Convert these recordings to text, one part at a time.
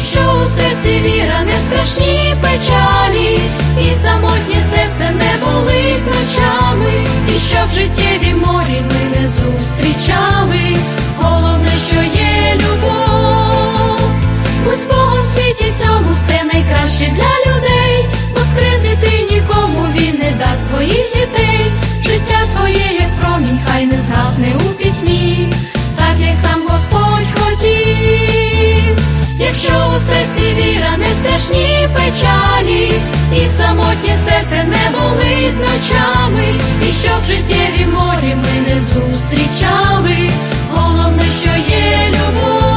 Якщо у серці віра, не страшні печалі, і самотнє серце не болить ночами, і що в життєві морі ми не зустрічали, головне, що є любов. Будь з Богом в світі цьому, це найкраще для людей, бо скривдити нікому він не дасть своїх дітей. Життя твоє, як промінь, хай не згасне у пітьмі, так як сам Господь хотів. Якщо у серці віра, не страшні печалі, і самотнє серце не болить ночами, і що в життєві морі ми не зустрічали, головне, що є любов.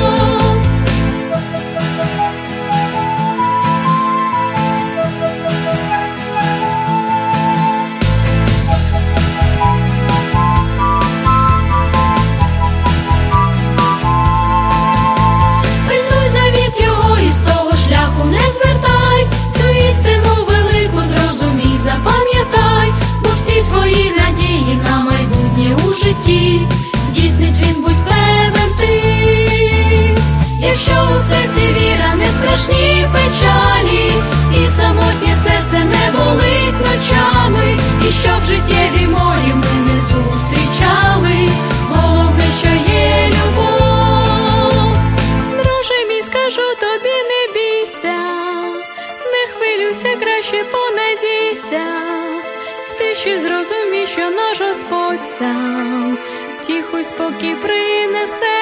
Не звертай, цю істину велику зрозумій, запам'ятай, бо всі твої надії на майбутнє у житті здійснить він, будь певен ти. Якщо у серці віра, не страшні печалі, і самотнє серце не болить ночами, і що в життєві морі ми не зустрічали, головне, що є любов. Друже мій, скажу тобі, не бійся, не хвилюйся, краще понадійся, в тиші зрозумій, що наш Господь сам тихо й спокій принесе.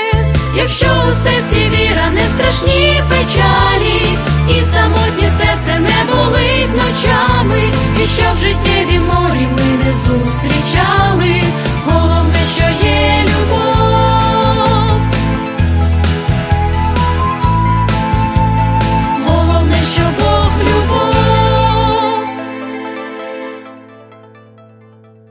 Якщо у серці віра, не страшні печалі, і самотнє серце